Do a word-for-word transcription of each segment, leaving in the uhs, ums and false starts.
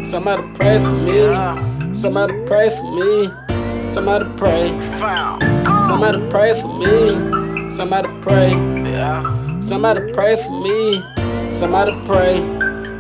Somebody pray for me. Somebody pray for me. Somebody pray. Somebody pray for me. Somebody pray. Somebody pray for me. Somebody pray.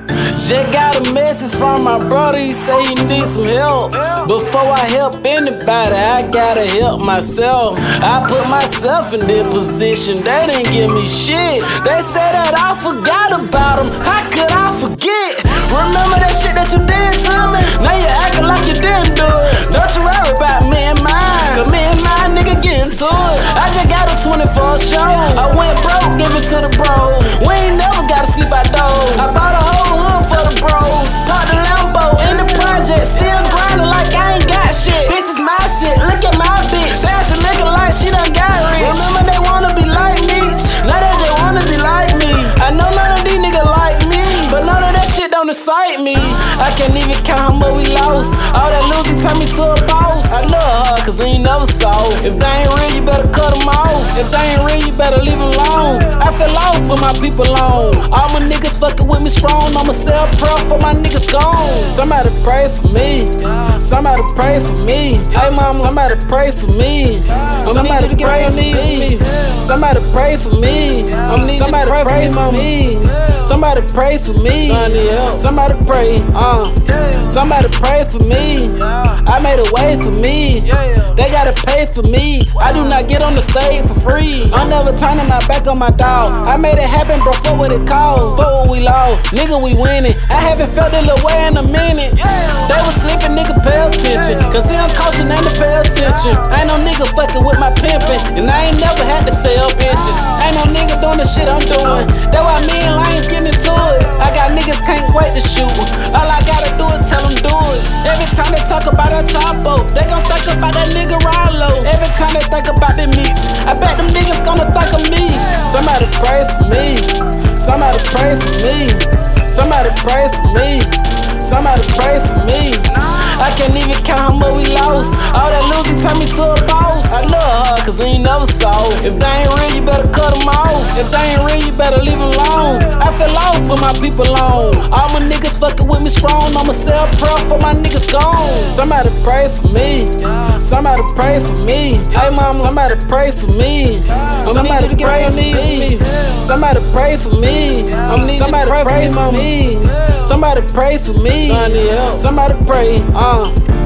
Just got a message from my brother, he say he need some help. Before I help anybody, I gotta help myself. I put myself in this position, they didn't give me shit. They say that I forgot about them, how could I forget? Remember that shit that you did to me? Now you acting like you didn't do it. Don't you worry about me and mine, cause me and my nigga get into it. I just got a twenty-four show, I went broke, give it to the bro. We ain't never gotta sleep outdoors. I bought a whole hood for the bros. Park the Lambo in the project, still grinding like I ain't got shit. This is my shit, look at my bitch. Dash a nigga like she done got rich. Remember they wanna be like me, now they just wanna be like me. I know none of these niggas like me, but none of that shit don't excite me. I can't even count how much we lost. All that losing turned me to a boss. I love her cause I ain't never soft. If they ain't real, you better cut them off. If they ain't real, you better leave them alone. I feel off, but my people on. All my niggas fucking with me strong. I'ma sell prayer for my niggas gone. Somebody pray for me. Somebody pray for me. Hey mama, somebody pray for me. Somebody pray for me. Somebody pray for me. Somebody pray for me. Somebody pray for me. Somebody pray, uh. Somebody pray for me. I made a way for me. They gotta pay for me. I do not get on the stage for free. I'm never turning my back on my dog. I made it happen, bro. For what it called. For what we lost, nigga, we winning. I haven't felt it little way in a minute. They was sleeping, nigga, pay attention. Cause he don't caution and to pay attention. Ain't no nigga fucking with my pimpin', and I ain't never had to sell bitches. Ain't no nigga doing the shit I'm doing. That's why me and Lions getting into it. I got niggas can't wait to shoot. All I gotta do is tell them do it. Every time they talk about a Chapo, they gon' think about that nigga Rollo. Every time they think about the Meech, I bet them niggas gonna think of me. Somebody pray for me. Somebody pray for me. Somebody pray for me. Somebody pray for me. I can't even count how much we lost. All that losing turned me to a boss. I love her cause I ain't never soft. If they ain't real, you better cut them off. If they ain't real, you better leave them alone. I feel off, but my people on. All my niggas fucking with me strong. I'ma sell prayer for my niggas gone. Somebody pray for me. Somebody pray for me. Hey mama, somebody pray for me. Somebody pray for me. Somebody pray for me. Somebody pray for me. Somebody pray for me. Somebody pray, uh.